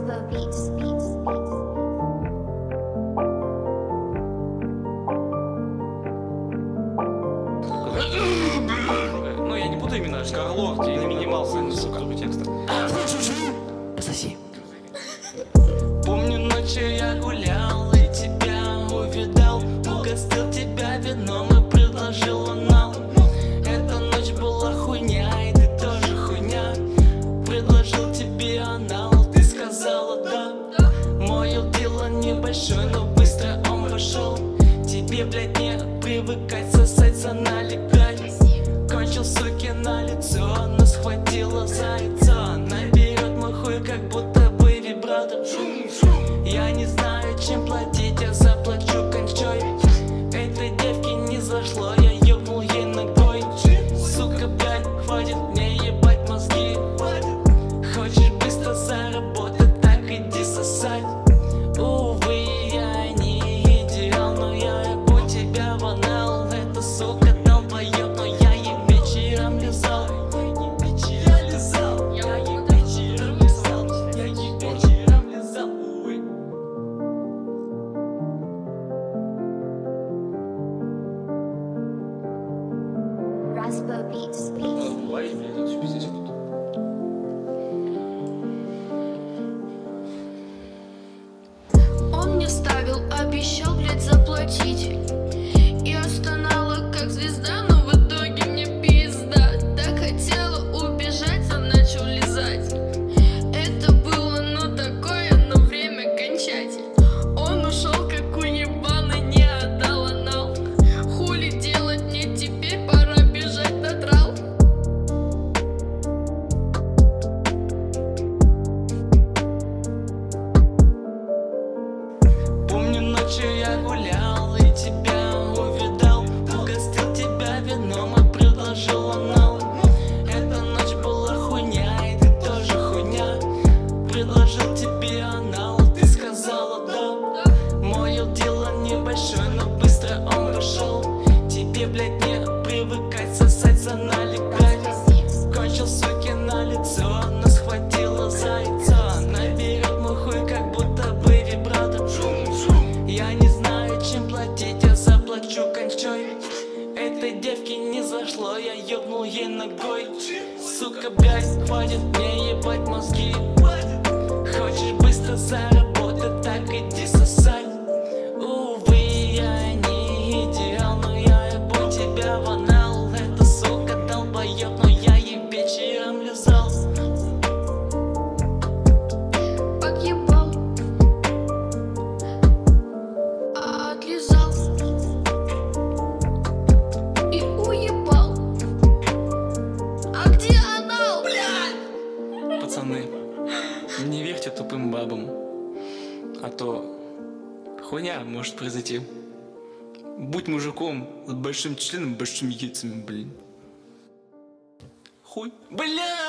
Raspo Beats. Ну, я не буду именно скорловки или минималсы, сука, текста. Пососи. Помню, ночью я гулял и тебя увидал, угостил тебя вином и предложил анал. Эта ночь была хуйня, и ты тоже хуйня. Предложил тебе анал, ты сказала да. Мое дело небольшое, но быстро он пошел. Тебе, блядь, не привыкать сосать за налегать. Кончил, суки, на лицо, но схватила за яйцо. Наберет мой хуй, как будто бы вибратор. Я не знаю, чем платить, я заплачу кончой. Этой девке не зашло, я ёбнул ей ногой. Сука, блядь, хватит мне ебать мозги. Хочешь быстро заработать, так иди сосать. Увы, я не идеал, но я ебу тебя в анал. Это, сука, долбоёб, но я ей вечером лизал. Я ей вечером лизал, я ей вечером лизал, увы. Raspo Beats. Лайк, блядь, тут пиздец тут. Он мне ставил, обещал, блядь, заплатить. Я стонала, как звезда, но в итоге мне пизда. Так хотела убежать, он начал лизать. Это было, ну такое, но время кончать. Он ушел, как уебаный, не отдал анал. Хули делать мне теперь, пора бежать на трал. Помню, ночью я гулял и тебя увидал, угостил тебя вином и предложил анал. Эта ночь была хуйня, и ты тоже хуйня. Предложил тебе анал, ты сказала да. Мое дело небольшое, но быстро он пошел. Тебе, блядь, не привыкать сосать за налегать. Кончил, суки, на лицо, но схватила за яйцо. Наберет мой хуй, как будто бы вибратор. Я не знаю, чем платить, я заплачу кончой. Этой девке не зашло, я ёбнул ей ногой. Сука, блядь, хватит мне ебать мозги. Хочешь быстро заработать, так иди сосать. Увы, я не идеал, но я ебу тебя в анал. Это, сука, долбоёб, но я ей вечером лизал. Подъебал, отлизал и уебал. А где анал, блядь? Пацаны, не верьте тупым бабам, а то хуйня может произойти. Будь мужиком с большим членом, большими яйцами, блин. Хуй. Бля!